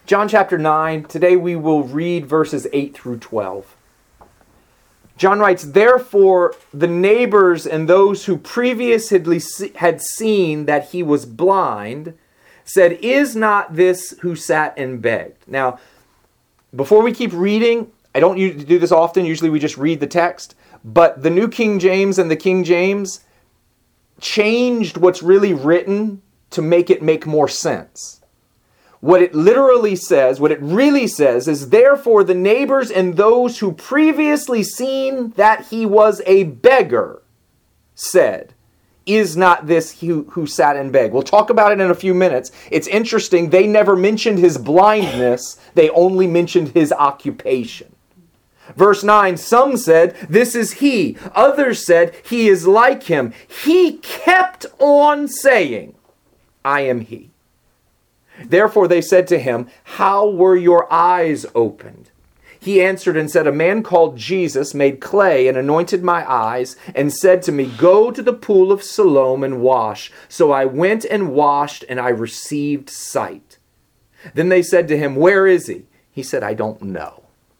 John chapter 9, today we will read verses 8 through 12. John writes, "Therefore the neighbors and those who previously had seen that he was blind said, 'Is not this who sat and begged?'" Now, before we keep reading, I don't do this often. Usually we just read the text. But the New King James and the King James changed what's really written to make it make more sense. What it literally says, what it really says is, "Therefore the neighbors and those who previously seen that he was a beggar said, 'Is not this who sat and begged?'" We'll talk about it in a few minutes. It's interesting, they never mentioned his blindness, they only mentioned his occupation. Verse 9, "Some said, 'This is he.' Others said, 'He is like him.' He kept on saying, 'I am he.' Therefore they said to him, 'How were your eyes opened?' He answered and said, 'A man called Jesus made clay and anointed my eyes and said to me, Go to the pool of Siloam and wash. So I went and washed and I received sight.' Then they said to him, 'Where is he?' He said, 'I don't know.'"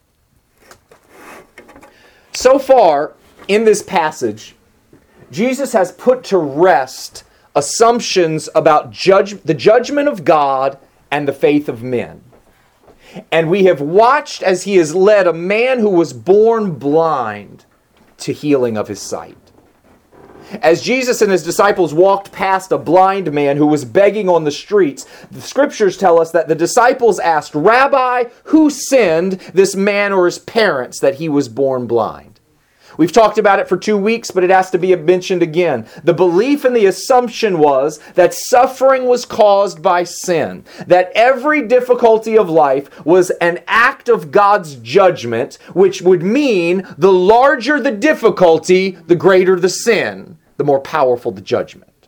So far in this passage, Jesus has put to rest assumptions about the judgment of God and the faith of men. And we have watched as he has led a man who was born blind to healing of his sight. As Jesus and his disciples walked past a blind man who was begging on the streets, the scriptures tell us that the disciples asked, "Rabbi, who sinned, this man or his parents, that he was born blind?" We've talked about it for 2 weeks, but it has to be mentioned again. The belief and the assumption was that suffering was caused by sin, that every difficulty of life was an act of God's judgment, which would mean the larger the difficulty, the greater the sin, the more powerful the judgment.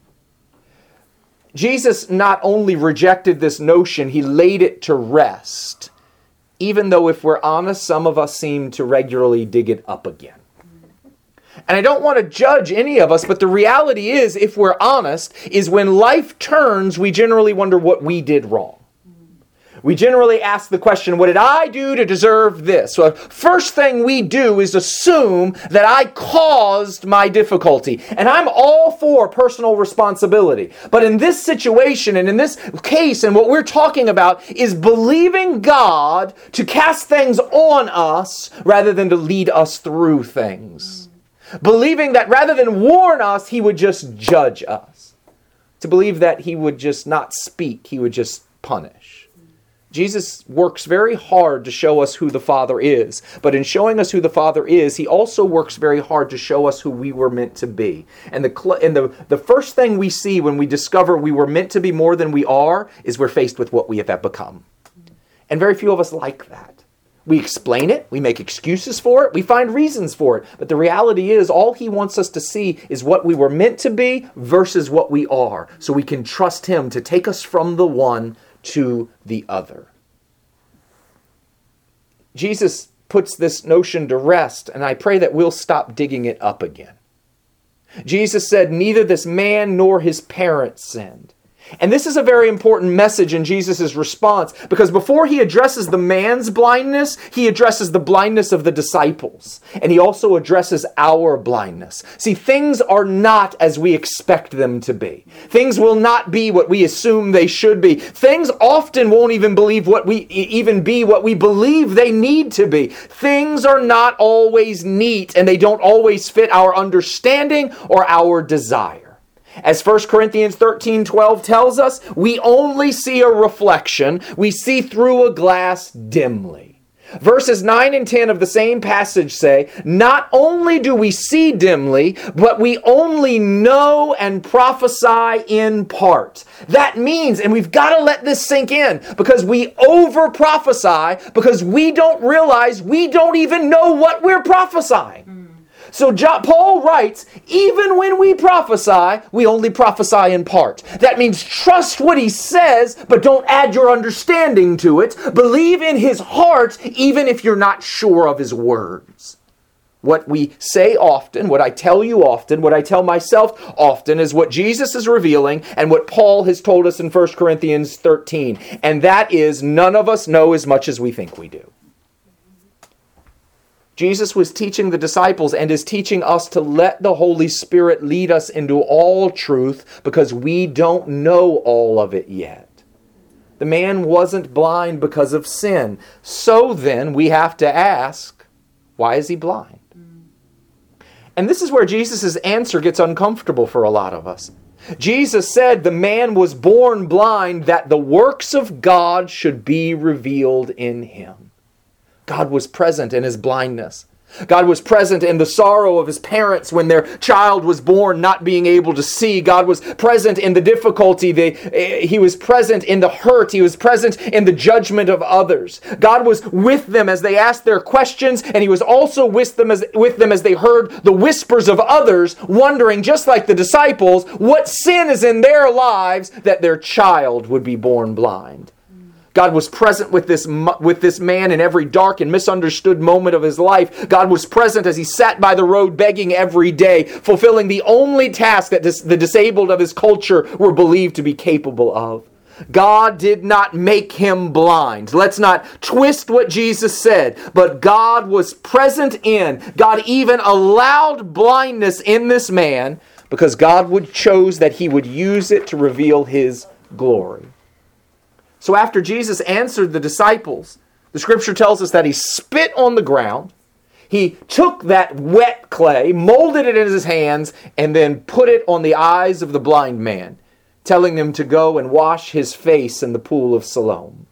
Jesus not only rejected this notion, he laid it to rest. Even though, if we're honest, some of us seem to regularly dig it up again. And I don't want to judge any of us, but the reality is, if we're honest, is when life turns, we generally wonder what we did wrong. We generally ask the question, what did I do to deserve this? So first thing we do is assume that I caused my difficulty. And I'm all for personal responsibility. But in this situation and in this case, and what we're talking about is believing God to cast things on us rather than to lead us through things. Believing that rather than warn us, he would just judge us. To believe that he would just not speak, he would just punish. Jesus works very hard to show us who the Father is. But in showing us who the Father is, he also works very hard to show us who we were meant to be. And the first thing we see when we discover we were meant to be more than we are is we're faced with what we have become. And very few of us like that. We explain it, we make excuses for it, we find reasons for it. But the reality is, all he wants us to see is what we were meant to be versus what we are. So we can trust him to take us from the one to the other. Jesus puts this notion to rest, and I pray that we'll stop digging it up again. Jesus said, "Neither this man nor his parents sinned." And this is a very important message in Jesus' response, because before he addresses the man's blindness, he addresses the blindness of the disciples. And he also addresses our blindness. See, things are not as we expect them to be. Things will not be what we assume they should be. Things often won't even be what we believe they need to be. Things are not always neat, and they don't always fit our understanding or our desire. As 1 Corinthians 13:12 tells us, we only see a reflection. We see through a glass dimly. Verses 9 and 10 of the same passage say, "Not only do we see dimly, but we only know and prophesy in part." That means, and we've got to let this sink in, because we over-prophesy, because we don't realize we don't even know what we're prophesying. So Paul writes, even when we prophesy, we only prophesy in part. That means trust what he says, but don't add your understanding to it. Believe in his heart, even if you're not sure of his words. What we say often, what I tell you often, what I tell myself often is what Jesus is revealing and what Paul has told us in 1 Corinthians 13. And that is, none of us know as much as we think we do. Jesus was teaching the disciples and is teaching us to let the Holy Spirit lead us into all truth because we don't know all of it yet. The man wasn't blind because of sin. So then we have to ask, why is he blind? And this is where Jesus' answer gets uncomfortable for a lot of us. Jesus said the man was born blind that the works of God should be revealed in him. God was present in his blindness. God was present in the sorrow of his parents when their child was born not being able to see. God was present in the difficulty. He was present in the hurt. He was present in the judgment of others. God was with them as they asked their questions, and he was also with them as they heard the whispers of others, wondering, just like the disciples, what sin is in their lives that their child would be born blind. God was present with this man in every dark and misunderstood moment of his life. God was present as he sat by the road begging every day, fulfilling the only task that the disabled of his culture were believed to be capable of. God did not make him blind. Let's not twist what Jesus said, but God was present God even allowed blindness in this man because God chose that he would use it to reveal his glory. So after Jesus answered the disciples, the scripture tells us that he spit on the ground, he took that wet clay, molded it in his hands, and then put it on the eyes of the blind man, telling them to go and wash his face in the pool of Siloam.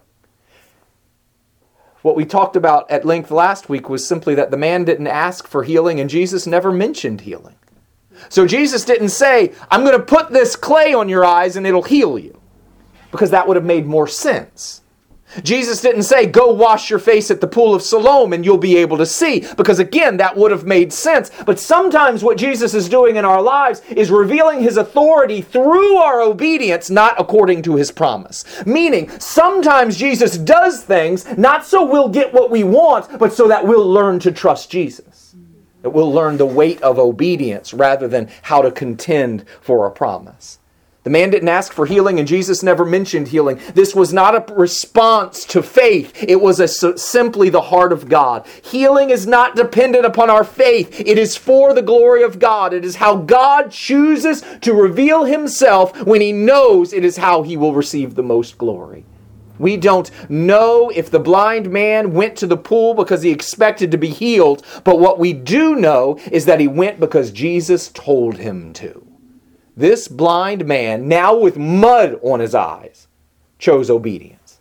What we talked about at length last week was simply that the man didn't ask for healing, and Jesus never mentioned healing. So Jesus didn't say, I'm going to put this clay on your eyes and it'll heal you, because that would have made more sense. Jesus didn't say, go wash your face at the pool of Siloam and you'll be able to see, because again, that would have made sense. But sometimes what Jesus is doing in our lives is revealing his authority through our obedience, not according to his promise. Meaning, sometimes Jesus does things not so we'll get what we want, but so that we'll learn to trust Jesus. That we'll learn the weight of obedience rather than how to contend for a promise. The man didn't ask for healing, and Jesus never mentioned healing. This was not a response to faith. It was simply the heart of God. Healing is not dependent upon our faith. It is for the glory of God. It is how God chooses to reveal himself when he knows it is how he will receive the most glory. We don't know if the blind man went to the pool because he expected to be healed, but what we do know is that he went because Jesus told him to. This blind man, now with mud on his eyes, chose obedience.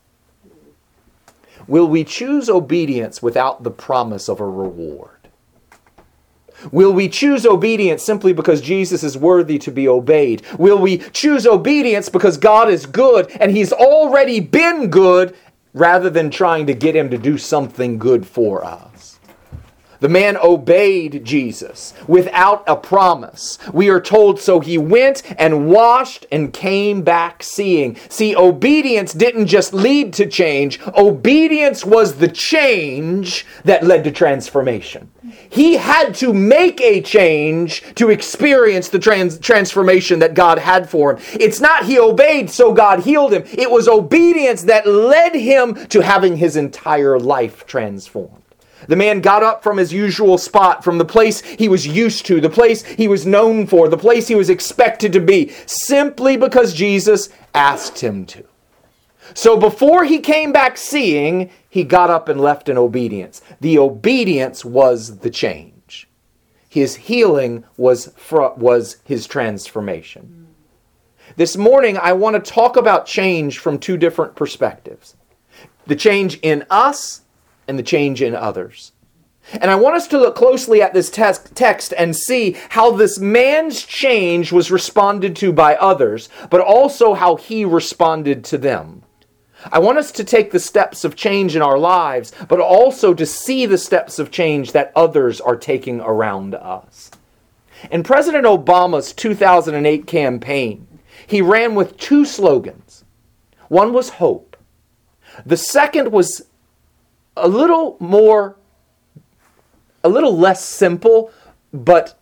Will we choose obedience without the promise of a reward? Will we choose obedience simply because Jesus is worthy to be obeyed? Will we choose obedience because God is good and he's already been good, rather than trying to get him to do something good for us? The man obeyed Jesus without a promise. We are told, so he went and washed and came back seeing. See, obedience didn't just lead to change. Obedience was the change that led to transformation. He had to make a change to experience the transformation that God had for him. It's not he obeyed so God healed him. It was obedience that led him to having his entire life transformed. The man got up from his usual spot, from the place he was used to, the place he was known for, the place he was expected to be, simply because Jesus asked him to. So before he came back seeing, he got up and left in obedience. The obedience was the change. His healing was his transformation. This morning, I want to talk about change from two different perspectives. The change in us and the change in others. And I want us to look closely at this text and see how this man's change was responded to by others, but also how he responded to them. I want us to take the steps of change in our lives, but also to see the steps of change that others are taking around us. In President Obama's 2008 campaign, he ran with two slogans. One was hope. The second was a little more a little less simple, but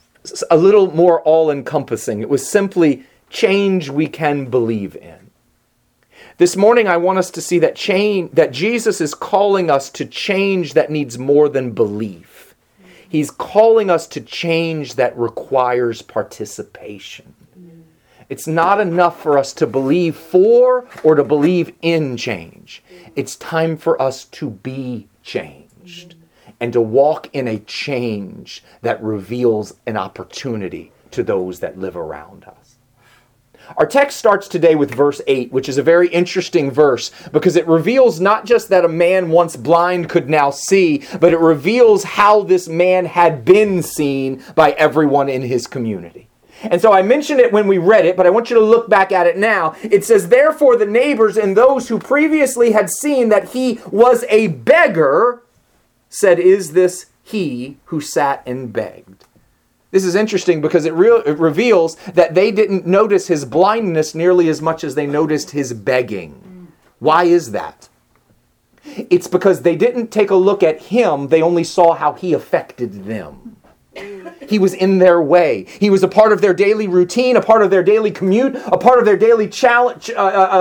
a little more all-encompassing. It was simply change we can believe in. This morning, I want us to see that Jesus is calling us to change that needs more than belief. He's calling us to change that requires participation. It's not enough for us to believe for or to believe in change. It's time for us to be changed and to walk in a change that reveals an opportunity to those that live around us. Our text starts today with verse 8, which is a very interesting verse because it reveals not just that a man once blind could now see, but it reveals how this man had been seen by everyone in his community. And so I mentioned it when we read it, but I want you to look back at it now. It says, therefore the neighbors and those who previously had seen that he was a beggar said, is this he who sat and begged? This is interesting because it reveals that they didn't notice his blindness nearly as much as they noticed his begging. Why is that? It's because they didn't take a look at him. They only saw how he affected them. He was in their way. He was a part of their daily routine, a part of their daily commute, a part of their daily challenge,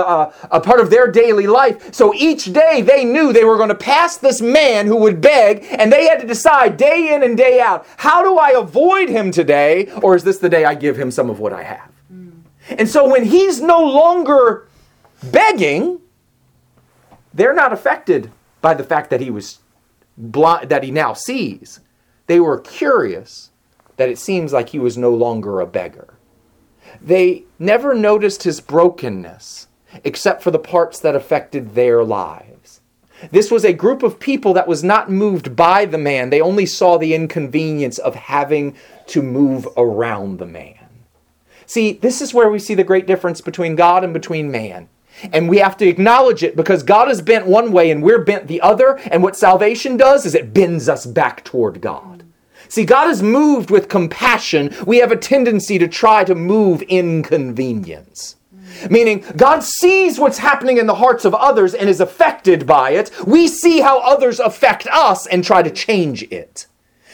a part of their daily life. So each day they knew they were going to pass this man who would beg, and they had to decide day in and day out, how do I avoid him today, or is this the day I give him some of what I have? And so when he's no longer begging, they're not affected by the fact that he was blind, that he now sees. They were curious that it seems like he was no longer a beggar. They never noticed his brokenness, except for the parts that affected their lives. This was a group of people that was not moved by the man. They only saw the inconvenience of having to move around the man. See, this is where we see the great difference between God and between man. And we have to acknowledge it because God is bent one way and we're bent the other. And what salvation does is it bends us back toward God. See, God is moved with compassion. We have a tendency to try to move inconvenience. Meaning, God sees what's happening in the hearts of others and is affected by it. We see how others affect us and try to change it.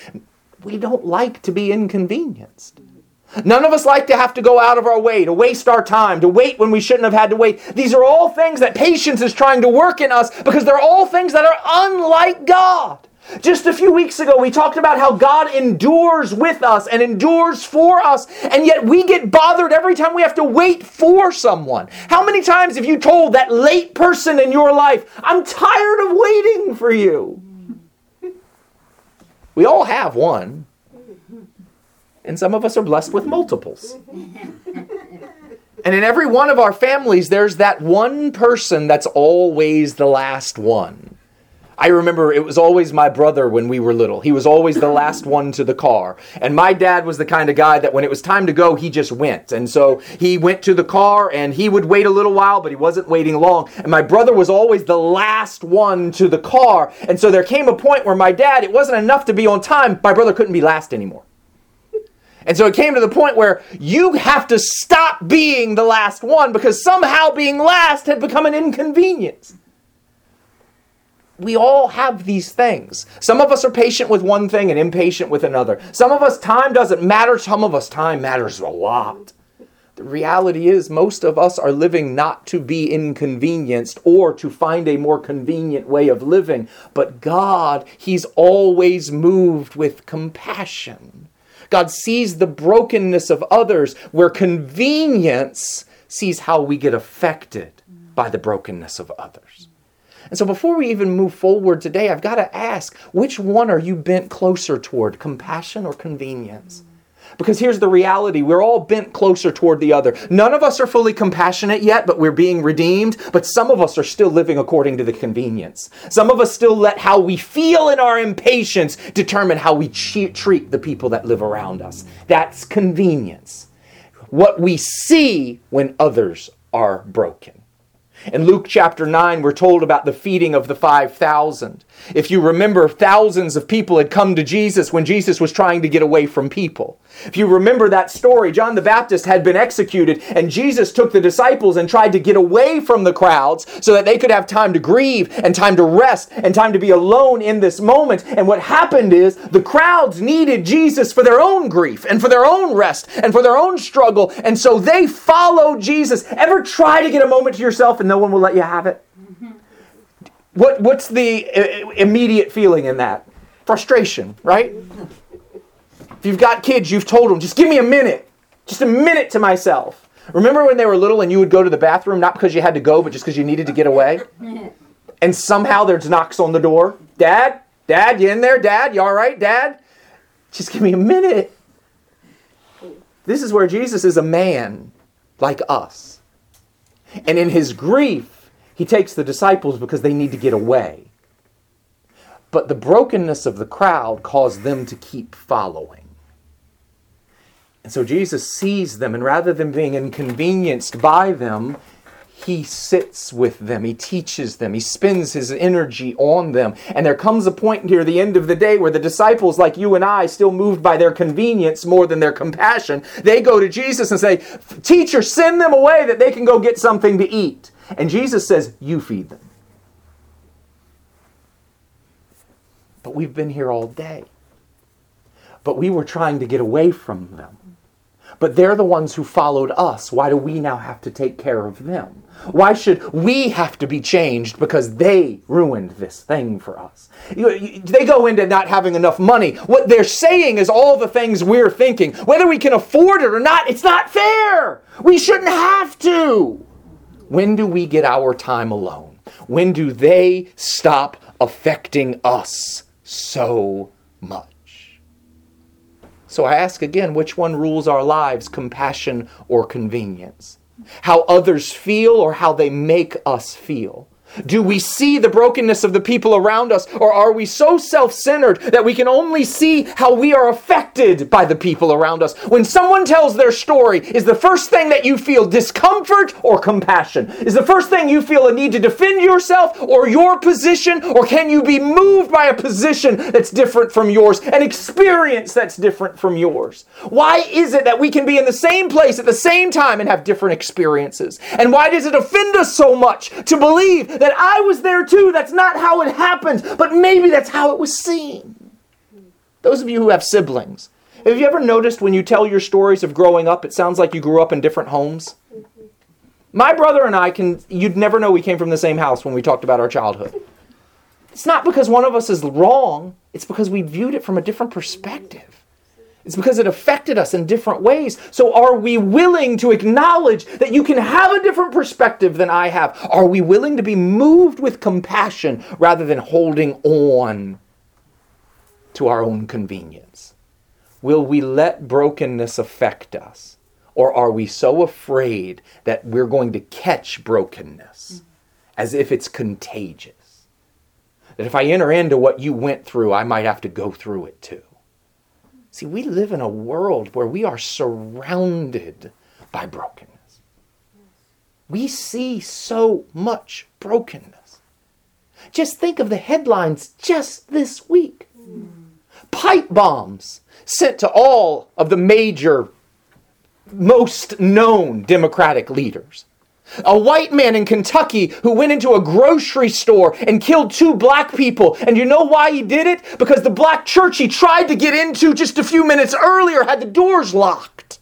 We don't like to be inconvenienced. None of us like to have to go out of our way, to waste our time, to wait when we shouldn't have had to wait. These are all things that patience is trying to work in us because they're all things that are unlike God. Just a few weeks ago, we talked about how God endures with us and endures for us, and yet we get bothered every time we have to wait for someone. How many times have you told that late person in your life, I'm tired of waiting for you? We all have one, and some of us are blessed with multiples. And in every one of our families, there's that one person that's always the last one. I remember it was always my brother when we were little. He was always the last one to the car. And my dad was the kind of guy that when it was time to go, he just went. And so he went to the car and he would wait a little while, but he wasn't waiting long. And my brother was always the last one to the car. And so there came a point where my dad, it wasn't enough to be on time. My brother couldn't be last anymore. And so it came to the point where you have to stop being the last one because somehow being last had become an inconvenience. We all have these things. Some of us are patient with one thing and impatient with another. Some of us, time doesn't matter. Some of us, time matters a lot. The reality is most of us are living not to be inconvenienced or to find a more convenient way of living. But God, He's always moved with compassion. God sees the brokenness of others where convenience sees how we get affected by the brokenness of others. And so before we even move forward today, I've got to ask, which one are you bent closer toward, compassion or convenience? Because here's the reality, we're all bent closer toward the other. None of us are fully compassionate yet, but we're being redeemed. But some of us are still living according to the convenience. Some of us still let how we feel in our impatience determine how we treat the people that live around us. That's convenience. What we see when others are broken. In Luke chapter 9, we're told about the feeding of the 5,000. If you remember, thousands of people had come to Jesus when Jesus was trying to get away from people. If you remember that story, John the Baptist had been executed, and Jesus took the disciples and tried to get away from the crowds so that they could have time to grieve and time to rest and time to be alone in this moment. And what happened is the crowds needed Jesus for their own grief and for their own rest and for their own struggle, and so they followed Jesus. Ever try to get a moment to yourself and no one will let you have it? What's the immediate feeling in that? Frustration, right? If you've got kids, you've told them, just give me a minute. Just a minute to myself. Remember when they were little and you would go to the bathroom, not because you had to go, but just because you needed to get away? And somehow there's knocks on the door. Dad, you in there? Dad, you all right, Dad? Just give me a minute. This is where Jesus is a man like us. And in his grief, he takes the disciples because they need to get away. But the brokenness of the crowd caused them to keep following. And so Jesus sees them, and rather than being inconvenienced by them, he sits with them, he teaches them, he spends his energy on them. And there comes a point near the end of the day where the disciples, like you and I, still moved by their convenience more than their compassion, they go to Jesus and say, "Teacher, send them away that they can go get something to eat." And Jesus says, "You feed them." But we've been here all day. But we were trying to get away from them. But they're the ones who followed us. Why do we now have to take care of them? Why should we have to be changed because they ruined this thing for us? They go into not having enough money. What they're saying is all the things we're thinking. Whether we can afford it or not, it's not fair. We shouldn't have to. When do we get our time alone? When do they stop affecting us so much? So I ask again, which one rules our lives, compassion or convenience? How others feel or how they make us feel? Do we see the brokenness of the people around us, or are we so self-centered that we can only see how we are affected by the people around us? When someone tells their story, is the first thing that you feel discomfort or compassion? Is the first thing you feel a need to defend yourself or your position, or can you be moved by a position that's different from yours, an experience that's different from yours? Why is it that we can be in the same place at the same time and have different experiences? And why does it offend us so much to believe that I was there too? That's not how it happened, but maybe that's how it was seen. Those of you who have siblings, have you ever noticed when you tell your stories of growing up, it sounds like you grew up in different homes? My brother and I you'd never know we came from the same house when we talked about our childhood. It's not because one of us is wrong, it's because we viewed it from a different perspective. It's because it affected us in different ways. So are we willing to acknowledge that you can have a different perspective than I have? Are we willing to be moved with compassion rather than holding on to our own convenience? Will we let brokenness affect us? Or are we so afraid that we're going to catch brokenness as if it's contagious? That if I enter into what you went through, I might have to go through it too. See, we live in a world where we are surrounded by brokenness. We see so much brokenness. Just think of the headlines just this week. Pipe bombs sent to all of the major, most known Democratic leaders. A white man in Kentucky who went into a grocery store and killed 2 black people. And you know why he did it? Because the black church he tried to get into just a few minutes earlier had the doors locked.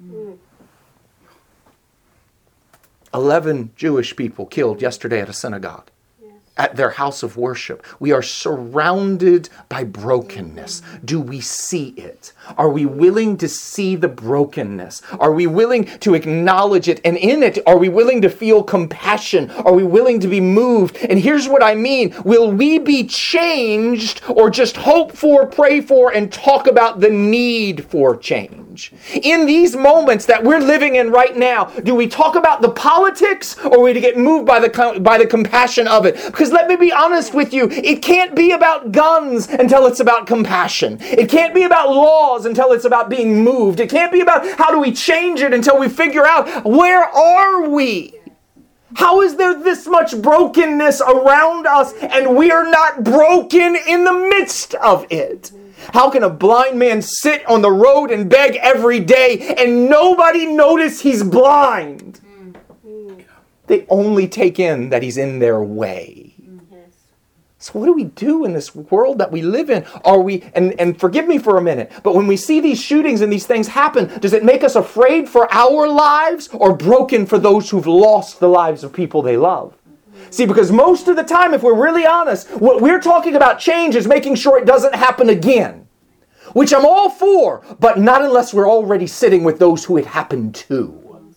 11 Jewish people killed yesterday at a synagogue, at their house of worship. We are surrounded by brokenness. Do we see it? Are we willing to see the brokenness? Are we willing to acknowledge it? And in it, are we willing to feel compassion? Are we willing to be moved? And here's what I mean. Will we be changed or just hope for, pray for, and talk about the need for change? In these moments that we're living in right now, do we talk about the politics or do we get moved by the compassion of it? Because let me be honest with you, it can't be about guns until it's about compassion. It can't be about laws until it's about being moved. It can't be about how do we change it until we figure out where are we? How is there this much brokenness around us and we are not broken in the midst of it? How can a blind man sit on the road and beg every day and nobody notice he's blind? They only take in that he's in their way. So what do we do in this world that we live in? Are we, and forgive me for a minute, but when we see these shootings and these things happen, does it make us afraid for our lives or broken for those who've lost the lives of people they love? See, because most of the time, if we're really honest, what we're talking about change is making sure it doesn't happen again. Which I'm all for, but not unless we're already sitting with those who it happened to.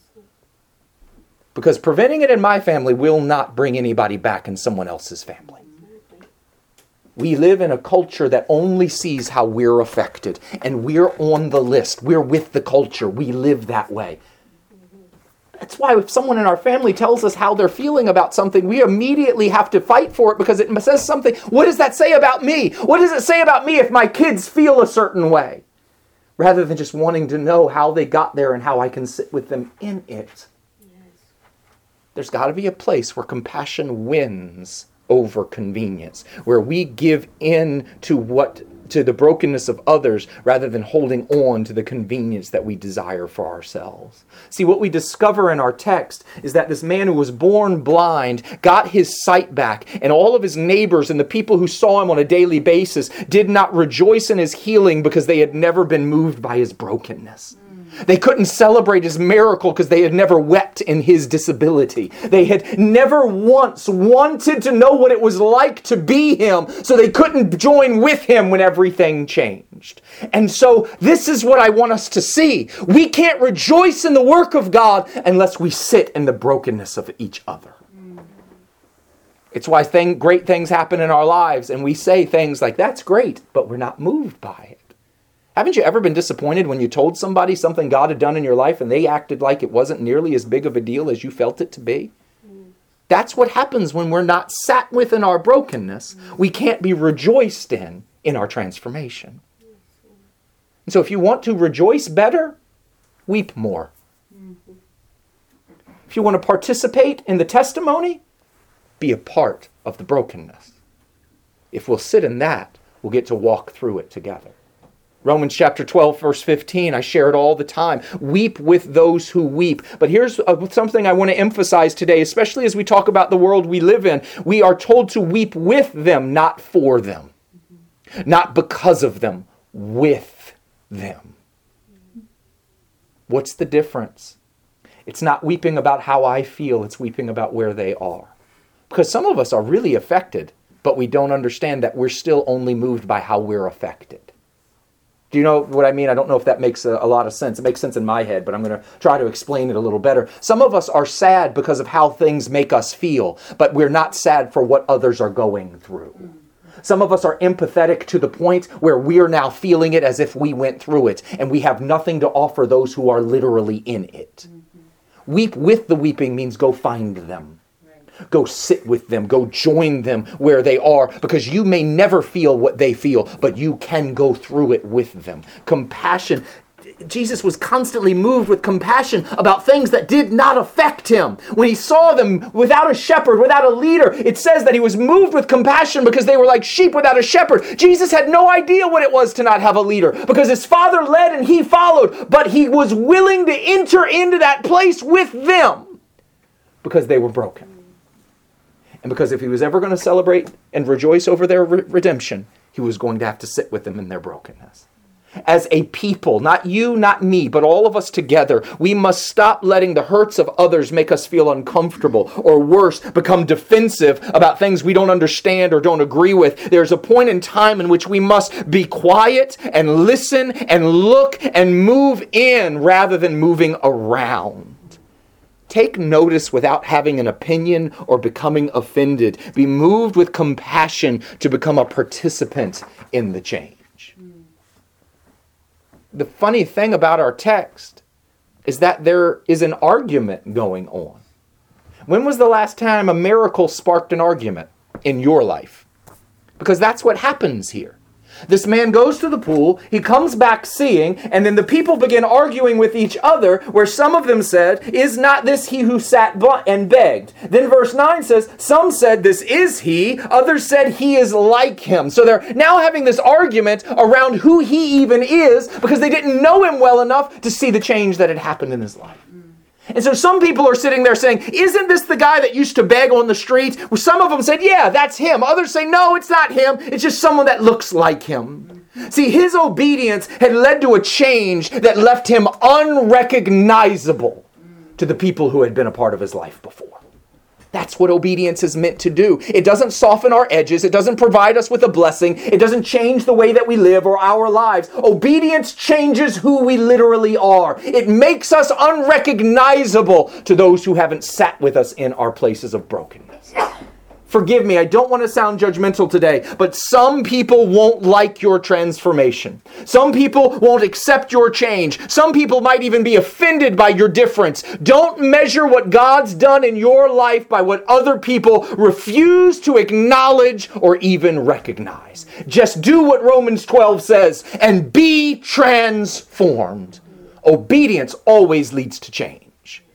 Because preventing it in my family will not bring anybody back in someone else's family. We live in a culture that only sees how we're affected. And we're on the list. We're with the culture. We live that way. That's why if someone in our family tells us how they're feeling about something, we immediately have to fight for it because it says something. What does that say about me? What does it say about me if my kids feel a certain way? Rather than just wanting to know how they got there and how I can sit with them in it. There's got to be a place where compassion wins over convenience, where we give in to the brokenness of others rather than holding on to the convenience that we desire for ourselves. See, what we discover in our text is that this man who was born blind got his sight back, and all of his neighbors and the people who saw him on a daily basis did not rejoice in his healing because they had never been moved by his brokenness. They couldn't celebrate his miracle because they had never wept in his disability. They had never once wanted to know what it was like to be him, so they couldn't join with him when everything changed. And so this is what I want us to see. We can't rejoice in the work of God unless we sit in the brokenness of each other. It's why great things happen in our lives, and we say things like, that's great, but we're not moved by it. Haven't you ever been disappointed when you told somebody something God had done in your life and they acted like it wasn't nearly as big of a deal as you felt it to be? That's what happens when we're not sat within our brokenness. We can't be rejoiced in our transformation. And so if you want to rejoice better, weep more. If you want to participate in the testimony, be a part of the brokenness. If we'll sit in that, we'll get to walk through it together. Romans chapter 12, verse 15, I share it all the time. Weep with those who weep. But here's something I want to emphasize today, especially as we talk about the world we live in. We are told to weep with them, not for them. Not because of them, with them. What's the difference? It's not weeping about how I feel, it's weeping about where they are. Because some of us are really affected, but we don't understand that we're still only moved by how we're affected. Do you know what I mean? I don't know if that makes a lot of sense. It makes sense in my head, but I'm going to try to explain it a little better. Some of us are sad because of how things make us feel, but we're not sad for what others are going through. Some of us are empathetic to the point where we are now feeling it as if we went through it, and we have nothing to offer those who are literally in it. Weep with the weeping means go find them. Go sit with them. Go join them where they are, because you may never feel what they feel, but you can go through it with them. Compassion. Jesus was constantly moved with compassion about things that did not affect him. When he saw them without a shepherd, without a leader, it says that he was moved with compassion because they were like sheep without a shepherd. Jesus had no idea what it was to not have a leader because his Father led and he followed, but he was willing to enter into that place with them because they were broken. And because if he was ever going to celebrate and rejoice over their redemption, he was going to have to sit with them in their brokenness. As a people, not you, not me, but all of us together, we must stop letting the hurts of others make us feel uncomfortable, or worse, become defensive about things we don't understand or don't agree with. There's a point in time in which we must be quiet and listen and look and move in rather than moving around. Take notice without having an opinion or becoming offended. Be moved with compassion to become a participant in the change. The funny thing about our text is that there is an argument going on. When was the last time a miracle sparked an argument in your life? Because that's what happens here. This man goes to the pool, he comes back seeing, and then the people begin arguing with each other, where some of them said, "Is not this he who sat and begged?" Then verse 9 says, some said, "This is he." Others said, "He is like him." So they're now having this argument around who he even is, because they didn't know him well enough to see the change that had happened in his life. And so some people are sitting there saying, "Isn't this the guy that used to beg on the street?" Well, some of them said, "Yeah, that's him." Others say, "No, it's not him. It's just someone that looks like him." See, his obedience had led to a change that left him unrecognizable to the people who had been a part of his life before. That's what obedience is meant to do. It doesn't soften our edges. It doesn't provide us with a blessing. It doesn't change the way that we live or our lives. Obedience changes who we literally are. It makes us unrecognizable to those who haven't sat with us in our places of brokenness. Forgive me, I don't want to sound judgmental today, but some people won't like your transformation. Some people won't accept your change. Some people might even be offended by your difference. Don't measure what God's done in your life by what other people refuse to acknowledge or even recognize. Just do what Romans 12 says and be transformed. Obedience always leads to change.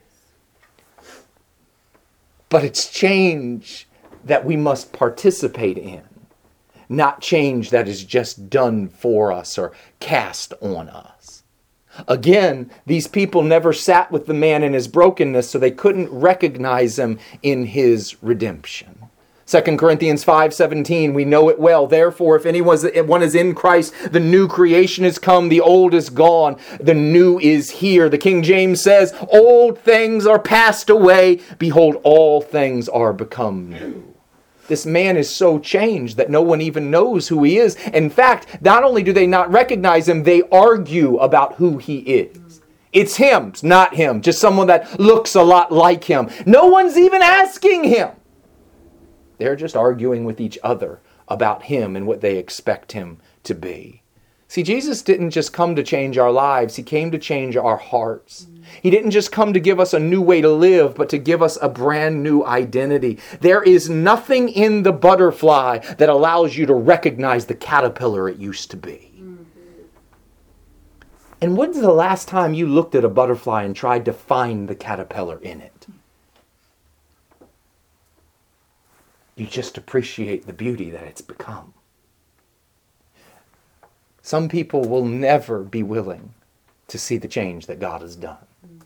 But it's change that we must participate in, not change that is just done for us or cast on us. Again, these people never sat with the man in his brokenness, so they couldn't recognize him in his redemption. 2 Corinthians 5:17, we know it well. "Therefore, if anyone is in Christ, the new creation is come, the old is gone, the new is here." The King James says, "Old things are passed away. Behold, all things are become new." This man is so changed that no one even knows who he is. In fact, not only do they not recognize him, they argue about who he is. It's him, it's not him, just someone that looks a lot like him. No one's even asking him. They're just arguing with each other about him and what they expect him to be. See, Jesus didn't just come to change our lives. He came to change our hearts. He didn't just come to give us a new way to live, but to give us a brand new identity. There is nothing in the butterfly that allows you to recognize the caterpillar it used to be. And when's the last time you looked at a butterfly and tried to find the caterpillar in it? You just appreciate the beauty that it's become. Some people will never be willing to see the change that God has done.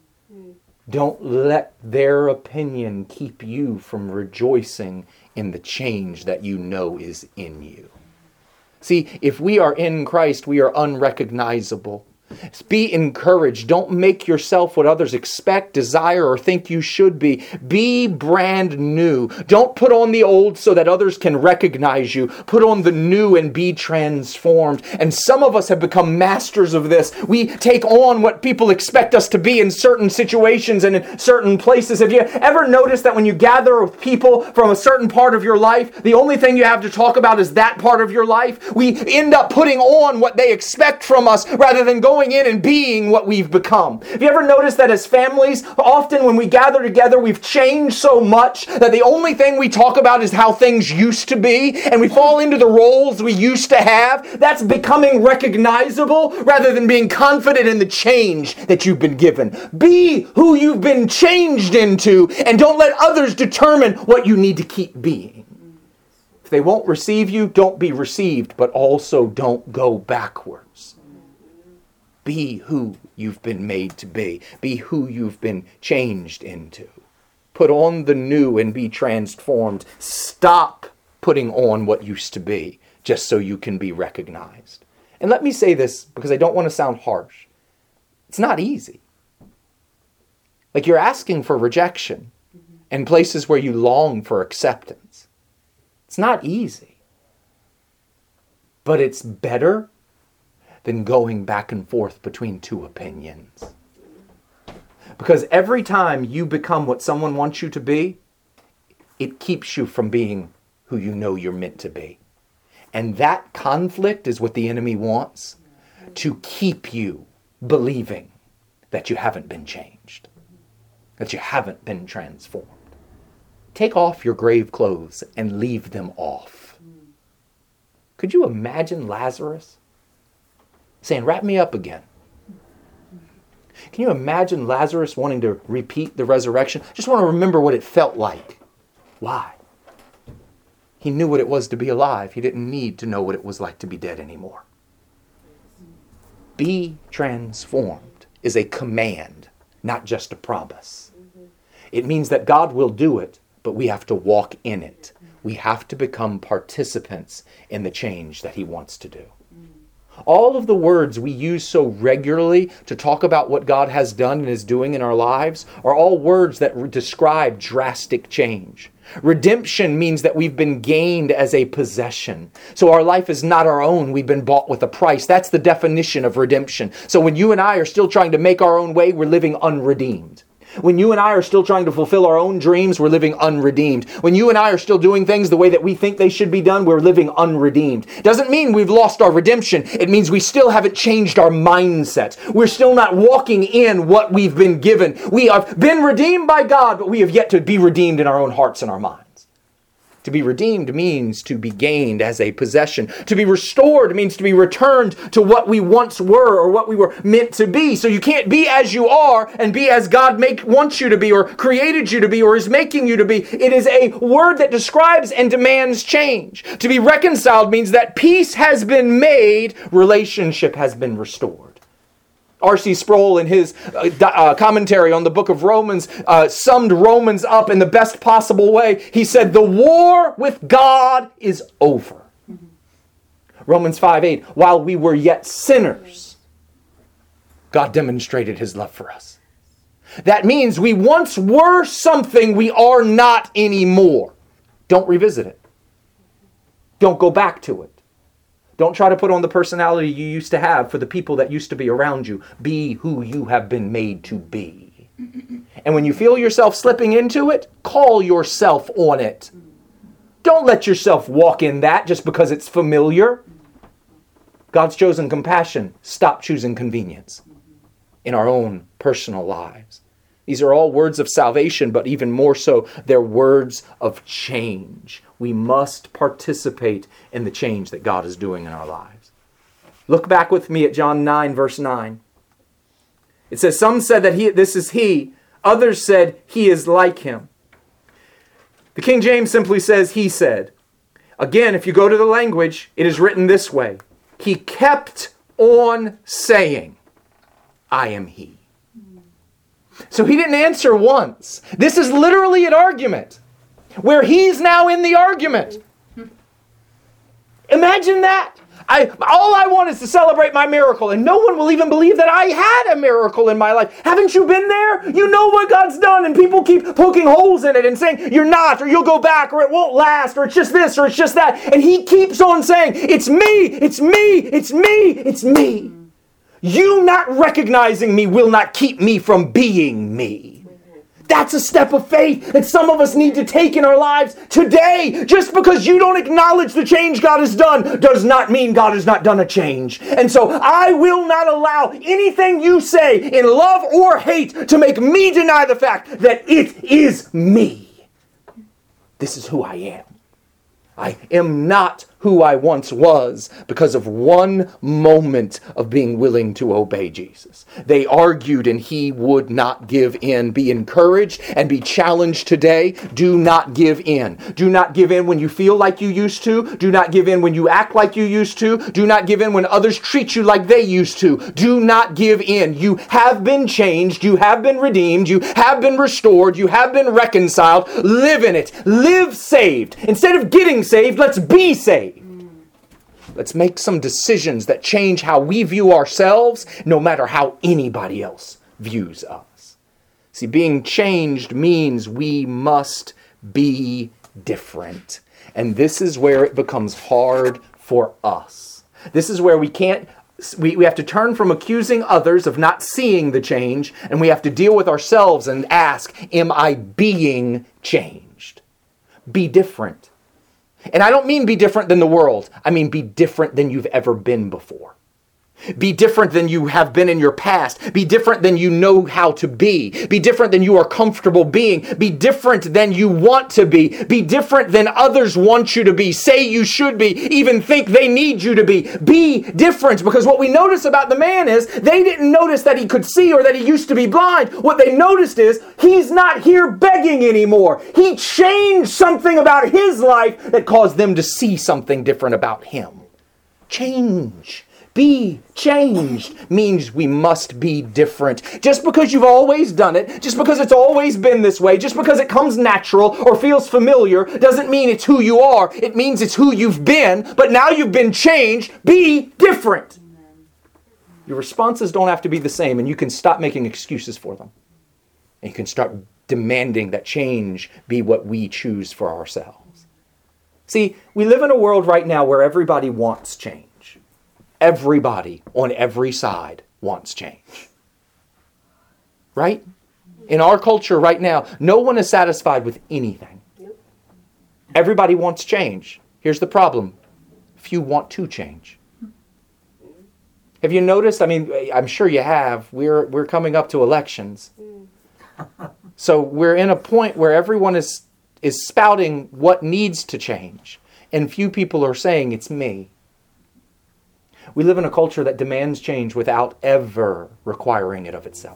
Don't let their opinion keep you from rejoicing in the change that you know is in you. See, if we are in Christ, we are unrecognizable. Be encouraged. Don't make yourself what others expect, desire, or think you should be. Be brand new. Don't put on the old so that others can recognize you. Put on the new and be transformed. And some of us have become masters of this. We take on what people expect us to be in certain situations and in certain places. Have you ever noticed that when you gather with people from a certain part of your life, the only thing you have to talk about is that part of your life? We end up putting on what they expect from us rather than going in and being what we've become. Have you ever noticed that as families, often when we gather together, we've changed so much that the only thing we talk about is how things used to be, and we fall into the roles we used to have? That's becoming recognizable rather than being confident in the change that you've been given. Be who you've been changed into, and don't let others determine what you need to keep being. If they won't receive you, don't be received, but also don't go backwards. Be who you've been made to be. Be who you've been changed into. Put on the new and be transformed. Stop putting on what used to be just so you can be recognized. And let me say this because I don't want to sound harsh. It's not easy. Like you're asking for rejection in places where you long for acceptance. It's not easy. But it's better than going back and forth between two opinions. Because every time you become what someone wants you to be, it keeps you from being who you know you're meant to be. And that conflict is what the enemy wants, to keep you believing that you haven't been changed, that you haven't been transformed. Take off your grave clothes and leave them off. Could you imagine Lazarus saying, wrap me up again? Can you imagine Lazarus wanting to repeat the resurrection? Just want to remember what it felt like. Why? He knew what it was to be alive. He didn't need to know what it was like to be dead anymore. Be transformed is a command, not just a promise. It means that God will do it, but we have to walk in it. We have to become participants in the change that He wants to do. All of the words we use so regularly to talk about what God has done and is doing in our lives are all words that describe drastic change. Redemption means that we've been gained as a possession. So our life is not our own. We've been bought with a price. That's the definition of redemption. So when you and I are still trying to make our own way, we're living unredeemed. When you and I are still trying to fulfill our own dreams, we're living unredeemed. When you and I are still doing things the way that we think they should be done, we're living unredeemed. Doesn't mean we've lost our redemption. It means we still haven't changed our mindset. We're still not walking in what we've been given. We have been redeemed by God, but we have yet to be redeemed in our own hearts and our minds. To be redeemed means to be gained as a possession. To be restored means to be returned to what we once were or what we were meant to be. So you can't be as you are and be as God wants you to be or created you to be or is making you to be. It is a word that describes and demands change. To be reconciled means that peace has been made, relationship has been restored. R.C. Sproul, in his commentary on the book of Romans, summed Romans up in the best possible way. He said, the war with God is over. Romans 5:8, while we were yet sinners, God demonstrated His love for us. That means we once were something we are not anymore. Don't revisit it. Don't go back to it. Don't try to put on the personality you used to have for the people that used to be around you. Be who you have been made to be. And when you feel yourself slipping into it, call yourself on it. Don't let yourself walk in that just because it's familiar. God's chosen compassion. Stop choosing convenience in our own personal lives. These are all words of salvation, but even more so, they're words of change. We must participate in the change that God is doing in our lives. Look back with me at John 9, verse 9. It says, some said that this is He. Others said, He is like Him. The King James simply says, He said. Again, if you go to the language, it is written this way. He kept on saying, I am He. So He didn't answer once. This is literally an argument where He's now in the argument. Imagine that. All I want is to celebrate my miracle, and no one will even believe that I had a miracle in my life. Haven't you been there? You know what God's done, and people keep poking holes in it and saying, you're not, or you'll go back, or it won't last, or it's just this, or it's just that. And He keeps on saying, it's me, it's me, it's me, it's me. You not recognizing me will not keep me from being me. That's a step of faith that some of us need to take in our lives today. Just because you don't acknowledge the change God has done does not mean God has not done a change. And so I will not allow anything you say in love or hate to make me deny the fact that it is me. This is who I am. I am not who I once was because of one moment of being willing to obey Jesus. They argued and He would not give in. Be encouraged and be challenged today. Do not give in. Do not give in when you feel like you used to. Do not give in when you act like you used to. Do not give in when others treat you like they used to. Do not give in. You have been changed. You have been redeemed. You have been restored. You have been reconciled. Live in it. Live saved. Instead of getting saved, let's be saved. Let's make some decisions that change how we view ourselves, no matter how anybody else views us. See, being changed means we must be different. And this is where it becomes hard for us. This is where we have to turn from accusing others of not seeing the change, and we have to deal with ourselves and ask, am I being changed? Be different. And I don't mean be different than the world. I mean be different than you've ever been before. Be different than you have been in your past. Be different than you know how to be. Be different than you are comfortable being. Be different than you want to be. Be different than others want you to be. Say you should be. Even think they need you to be. Be different. Because what we notice about the man is they didn't notice that he could see or that he used to be blind. What they noticed is he's not here begging anymore. He changed something about his life that caused them to see something different about him. Change. Be changed means we must be different. Just because you've always done it, just because it's always been this way, just because it comes natural or feels familiar, doesn't mean it's who you are. It means it's who you've been, but now you've been changed. Be different. Your responses don't have to be the same, and you can stop making excuses for them. And you can start demanding that change be what we choose for ourselves. See, we live in a world right now where everybody wants change. Everybody on every side wants change. Right? In our culture right now, no one is satisfied with anything. Everybody wants change. Here's the problem. Few want to change. Have you noticed? I mean, I'm sure you have. We're coming up to elections. So we're in a point where everyone is spouting what needs to change. And few people are saying it's me. We live in a culture that demands change without ever requiring it of itself.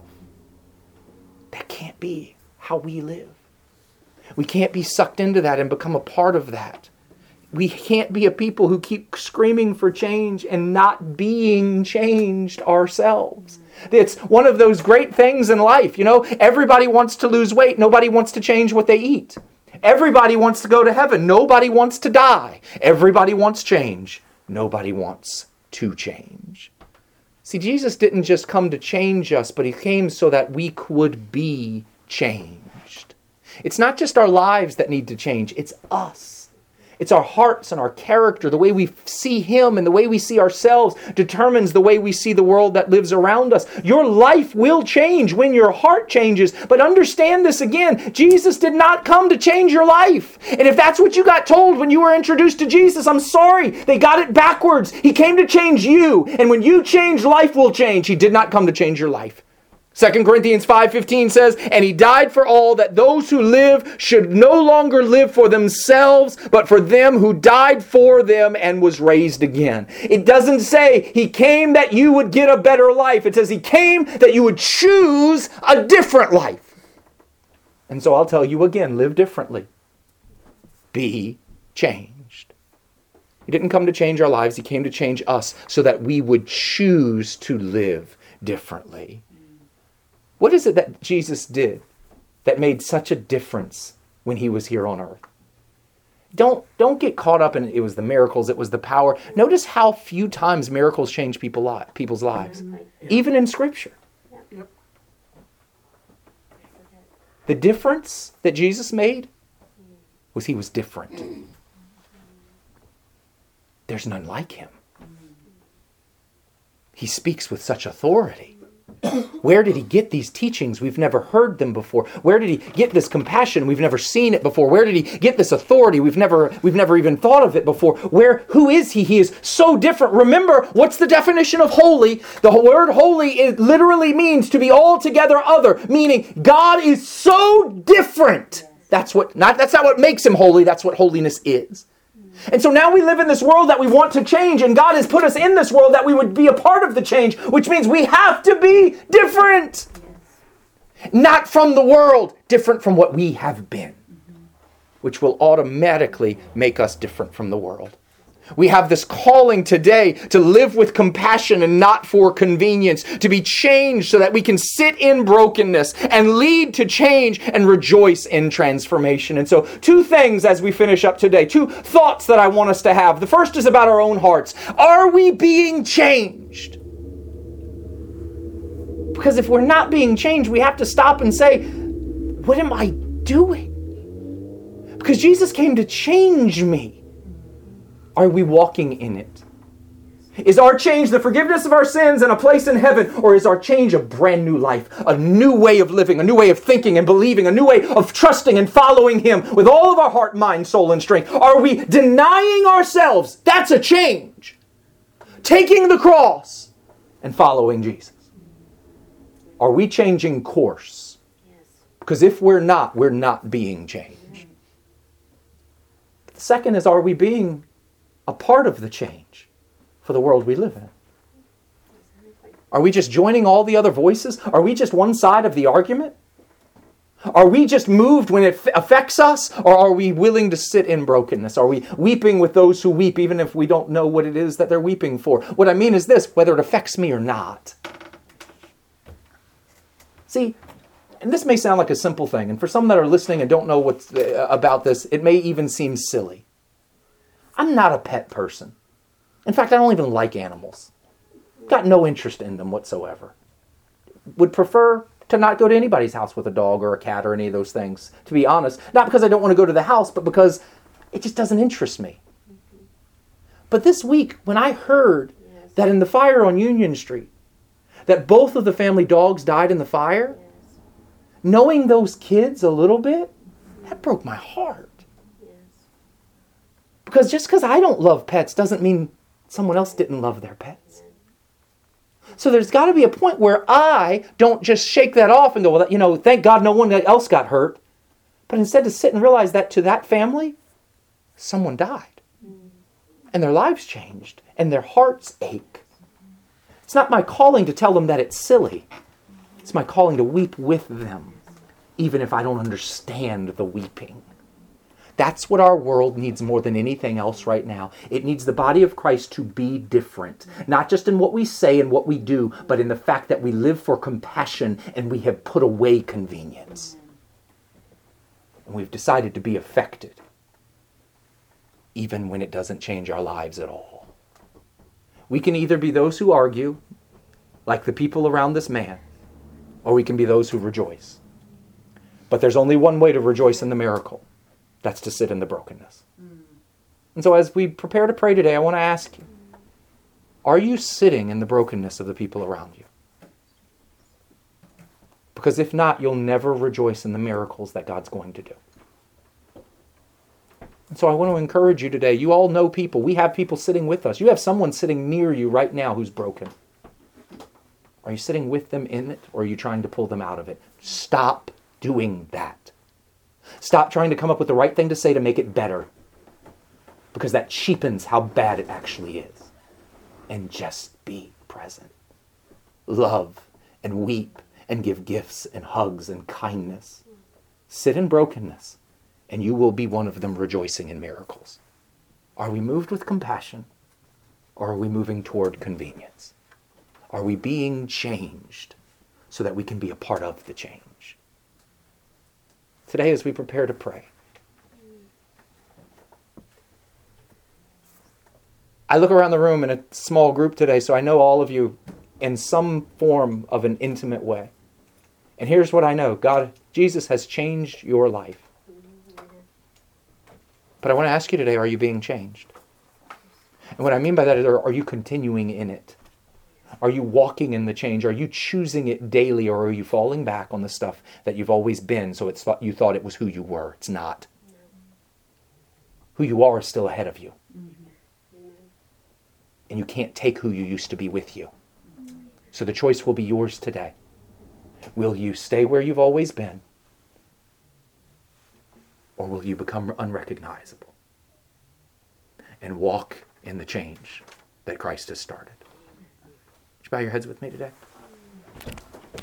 That can't be how we live. We can't be sucked into that and become a part of that. We can't be a people who keep screaming for change and not being changed ourselves. It's one of those great things in life. You know, everybody wants to lose weight. Nobody wants to change what they eat. Everybody wants to go to heaven. Nobody wants to die. Everybody wants change. Nobody wants to change. See, Jesus didn't just come to change us, but he came so that we could be changed. It's not just our lives that need to change, it's us. It's our hearts and our character. The way we see him and the way we see ourselves determines the way we see the world that lives around us. Your life will change when your heart changes. But understand this again. Jesus did not come to change your life. And if that's what you got told when you were introduced to Jesus, I'm sorry. They got it backwards. He came to change you. And when you change, life will change. He did not come to change your life. 2 Corinthians 5:15 says, "And he died for all, that those who live should no longer live for themselves, but for them who died for them and was raised again." It doesn't say he came that you would get a better life. It says he came that you would choose a different life. And so I'll tell you again, live differently. Be changed. He didn't come to change our lives. He came to change us so that we would choose to live differently. What is it that Jesus did that made such a difference when he was here on earth? Don't get caught up in it was the miracles, it was the power. Notice how few times miracles change people's lives, even in Scripture. The difference that Jesus made was he was different. There's none like him. He speaks with such authority. Where did he get these teachings? We've never heard them before. Where did he get this compassion? We've never seen it before. Where did he get this authority? We've never even thought of it before. Who is he? He is so different. Remember, what's the definition of holy? The word holy, it literally means to be altogether other, meaning God is so different. That's not what makes him holy. That's what holiness is. And so now we live in this world that we want to change, and God has put us in this world that we would be a part of the change, which means we have to be different. Yes. Not from the world, different from what we have been, which will automatically make us different from the world. We have this calling today to live with compassion and not for convenience, to be changed so that we can sit in brokenness and lead to change and rejoice in transformation. And so 2 things as we finish up today, 2 thoughts that I want us to have. The first is about our own hearts. Are we being changed? Because if we're not being changed, we have to stop and say, what am I doing? Because Jesus came to change me. Are we walking in it? Is our change the forgiveness of our sins and a place in heaven? Or is our change a brand new life, a new way of living, a new way of thinking and believing, a new way of trusting and following him with all of our heart, mind, soul, and strength? Are we denying ourselves? That's a change. Taking the cross and following Jesus? Are we changing course? Because if we're not being changed. The second is, are we being a part of the change for the world we live in? Are we just joining all the other voices? Are we just one side of the argument? Are we just moved when it affects us? Or are we willing to sit in brokenness? Are we weeping with those who weep even if we don't know what it is that they're weeping for? What I mean is this, whether it affects me or not. See, and this may sound like a simple thing, and for some that are listening and don't know what's about this, it may even seem silly. I'm not a pet person. In fact, I don't even like animals. Got no interest in them whatsoever. Would prefer to not go to anybody's house with a dog or a cat or any of those things, to be honest. Not because I don't want to go to the house, but because it just doesn't interest me. But this week, when I heard that in the fire on Union Street, that both of the family dogs died in the fire, knowing those kids a little bit, that broke my heart. Because just because I don't love pets doesn't mean someone else didn't love their pets. So there's got to be a point where I don't just shake that off and go, well, thank God no one else got hurt. But instead to sit and realize that to that family, someone died. And their lives changed. And their hearts ache. It's not my calling to tell them that it's silly. It's my calling to weep with them, even if I don't understand the weeping. That's what our world needs more than anything else right now. It needs the body of Christ to be different. Not just in what we say and what we do, but in the fact that we live for compassion and we have put away convenience. And we've decided to be affected, even when it doesn't change our lives at all. We can either be those who argue, like the people around this man, or we can be those who rejoice. But there's only one way to rejoice in the miracle. That's to sit in the brokenness. And so as we prepare to pray today, I want to ask you, are you sitting in the brokenness of the people around you? Because if not, you'll never rejoice in the miracles that God's going to do. And so I want to encourage you today. You all know people. We have people sitting with us. You have someone sitting near you right now who's broken. Are you sitting with them in it, or are you trying to pull them out of it? Stop doing that. Stop trying to come up with the right thing to say to make it better, because that cheapens how bad it actually is. And just be present. Love and weep and give gifts and hugs and kindness. Sit in brokenness, and you will be one of them rejoicing in miracles. Are we moved with compassion, or are we moving toward convenience? Are we being changed so that we can be a part of the change? Today, as we prepare to pray, I look around the room in a small group today, so I know all of you in some form of an intimate way. And here's what I know. Jesus has changed your life. But I want to ask you today, are you being changed? And what I mean by that is, are you continuing in it? Are you walking in the change? Are you choosing it daily, or are you falling back on the stuff that you've always been, so you thought it was who you were? It's not. Who you are is still ahead of you. And you can't take who you used to be with you. So the choice will be yours today. Will you stay where you've always been? Or will you become unrecognizable and walk in the change that Christ has started? Would you bow your heads with me today?